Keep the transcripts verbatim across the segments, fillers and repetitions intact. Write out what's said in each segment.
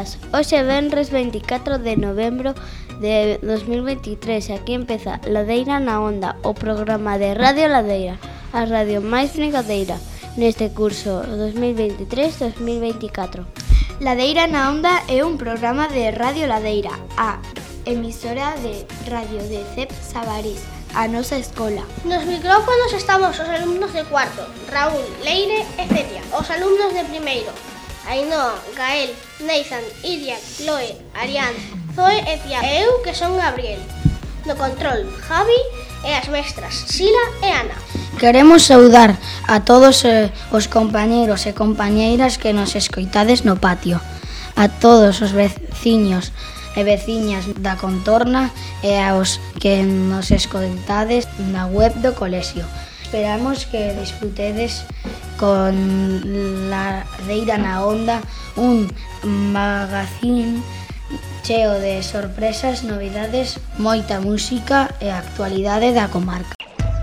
días. Hoxe venres veinticuatro de novembro de dos mil veintitrés e aquí empeza Ladeira na Onda, o programa de Radio Ladeira, a radio máis brigadeira neste curso dos mil veintitrés dos mil veinticuatro. Ladeira na Onda é un programa de Radio Ladeira, a emisora de radio de C E P Sabarís, a nosa escola. Nos micrófonos estamos os alumnos de cuarto, Raúl, Leire e Celia, os alumnos de primeiro, Ainhoa, Gael, Neizan, Iria, Chloe, Arián, Zoe e Tiago. E eu que son Gabriel. No control, Javi e as mestras, Sila e Ana. Queremos saudar a todos eh, os compañeiros e compañeiras que nos escoitades no patio, a todos os veciños e veciñas da contorna e aos que nos escoitades na web do colexio. Esperamos que disfrutedes con Ladeira na Onda, un magazín cheo de sorpresas, novidades, moita música e actualidade da comarca.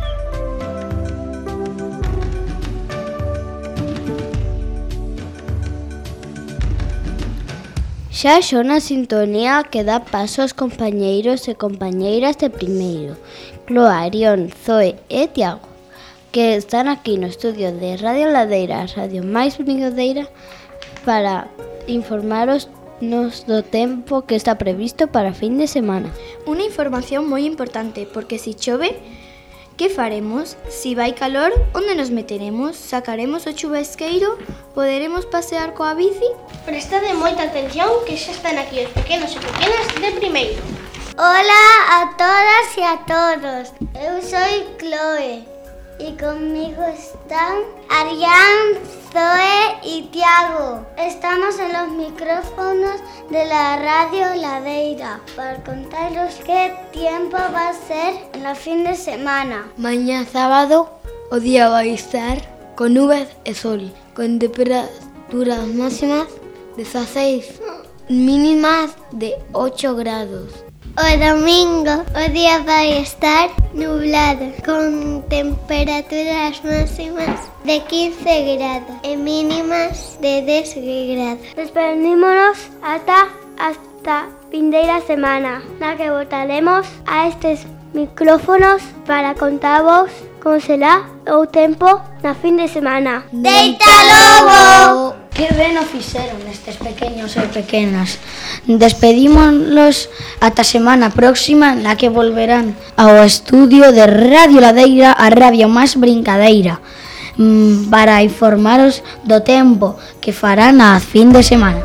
Xa son a sintonía que dá paso aos compañeiros e compañeiras de primeiro, Chloe, Arión, Zoe e Tiago, que están aquí no estudio de Radio Ladeira, a radio máis brigadeira, para informaros nos do tempo que está previsto para fin de semana. Unha información moi importante, porque se chove, que faremos? Si vai calor, onde nos meteremos? Sacaremos o chuvasqueiro? Poderemos pasear coa bici? Prestade moita atención que xa están aquí os pequenos e pequenas de primeiro. Hola a todas e a todos. Eu soy Chloe e comigo están Arián, Zoe y Tiago. Estamos en los micrófonos de la Radio Ladeira para contaros qué tiempo va a ser en la fin de semana. Mañá sábado o día vai estar con nubes e sol, con temperaturas máximas de dieciséis, mínimas de ocho grados. O domingo o día vai estar nublado, con temperaturas máximas de quince grados e mínimas de dez grados. Despedímonos ata hasta vindeira semana, na que voltaremos a estes micrófonos para contarvos como será o tempo na fin de semana. Deita logo! Que ben o fixeron estes pequeños e pequenas. Despedímonos ata semana próxima, na que volverán ao estudio de Radio Ladeira, a radio máis brincadeira, para informaros do tempo que farán a fin de semana.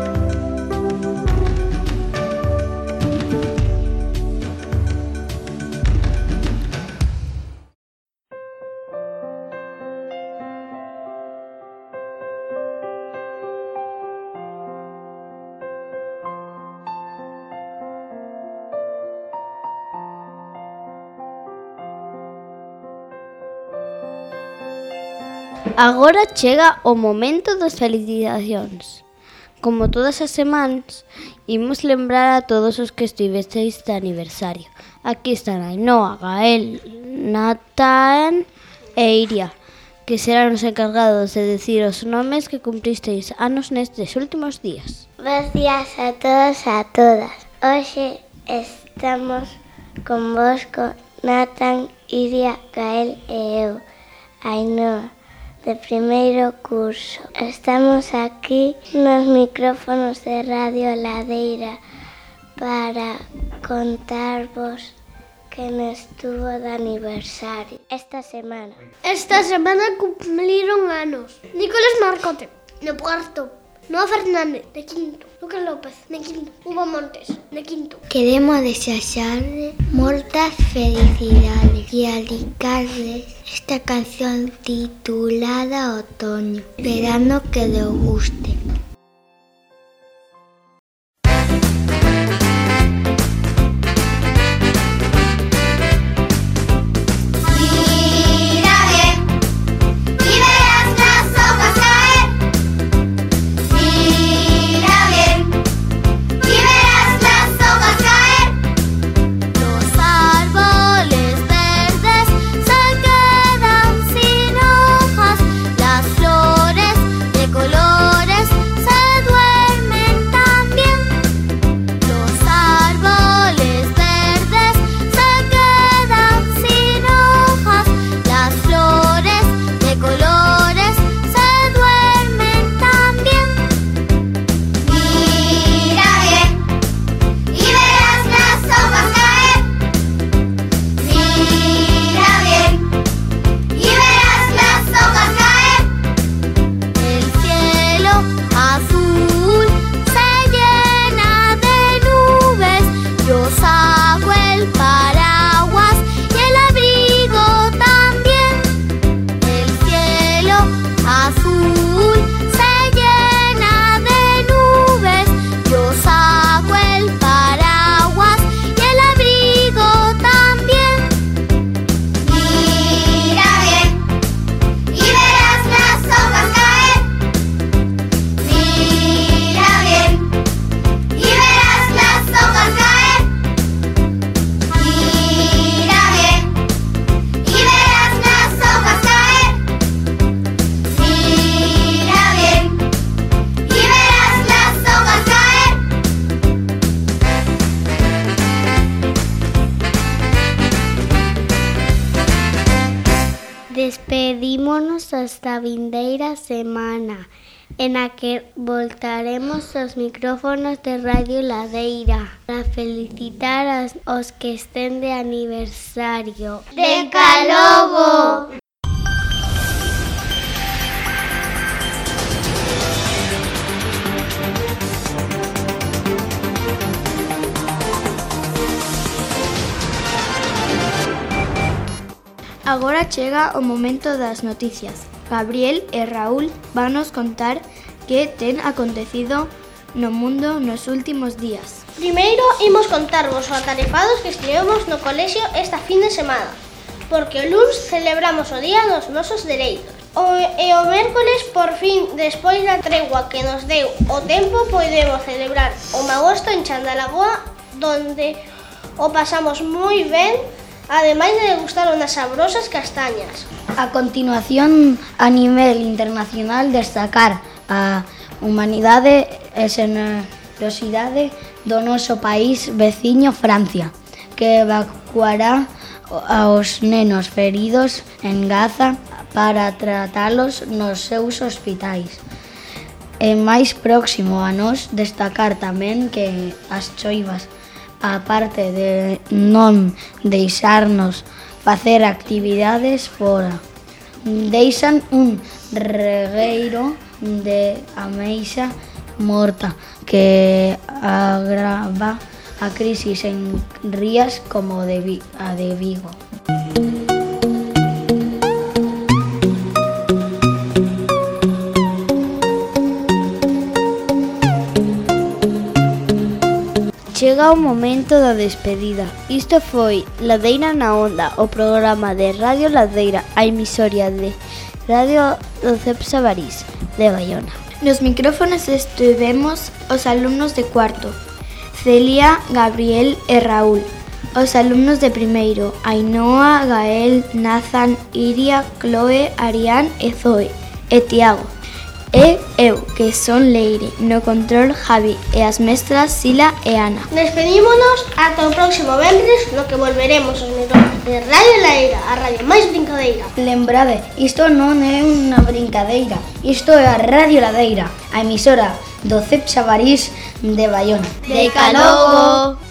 Agora chega o momento das felicitacións. Como todas as semanas, imos lembrar a todos os que estivesteis de aniversario. Aquí están Ainhoa, Gael, Natán e Iria, que serán os encargados de decir os nomes que cumpristeis anos nestes últimos días. Bos días a todos e a todas. Hoxe estamos con vos, con Natán, Iria, Gael e eu, Ainhoa, de primeiro curso. Estamos aquí nos micrófonos de Radio Ladeira para contarvos que nos estuvo de aniversario esta semana. Esta semana cumpliron anos Nicolás Marcote, de cuarto, Noa Fernández, de quinto, Lucas López, de quinto, Hugo Montes, de quinto. Queremos desearle moitas felicidades e dedicarles esta canción titulada Otoño, esperando que les guste. Flores de colores Despedímonos hasta vindeira semana, en a que voltaremos os micrófonos de Radio Ladeira para felicitar as, os que estén de aniversario. ¡Decalogo! Agora chega o momento das noticias. Gabriel e Raúl vanos contar que ten acontecido no mundo nos últimos días. Primeiro, imos contarvos os atarefados que estivemos no colexio esta fin de semana, porque o luns celebramos o Día dos Nosos Dereitos. O, e o mércoles, por fin, despois da tregua que nos deu o tempo, podemos celebrar o Magosto en Chandalagoa, donde o pasamos moi ben, ademais de degustar unas sabrosas castañas. A continuación, a nivel internacional, destacar a humanidade e xenerosidade do noso país veciño Francia, que evacuará aos nenos feridos en Gaza para tratalos nos seus hospitais. E máis próximo a nós, destacar tamén que as choivas, a parte de non deixarnos facer actividades fora, deixan un regueiro de ameixa morta que agrava a crisis en rías como de a de Vigo. Chega o momento da despedida. Isto foi Ladeira na Onda, o programa de Radio Ladeira, a emisoria de Radio do Cepsa Barís, de Baiona. Nos micrófonos estivemos os alumnos de cuarto, Celia, Gabriel e Raúl. Os alumnos de primeiro, Ainhoa, Gael, Nathan, Iria, Chloe, Arián e Zoe, e Tiago. E eu, que son Leire, no control Javi e as mestras Sila e Ana. Despedímonos ata o próximo venres, no que volveremos os micrófonos de Radio Ladeira, a radio máis brincadeira. Lembrade, isto non é unha brincadeira, isto é a Radio Ladeira, a emisora do Cepsa Barís de Baiona. Decalogo!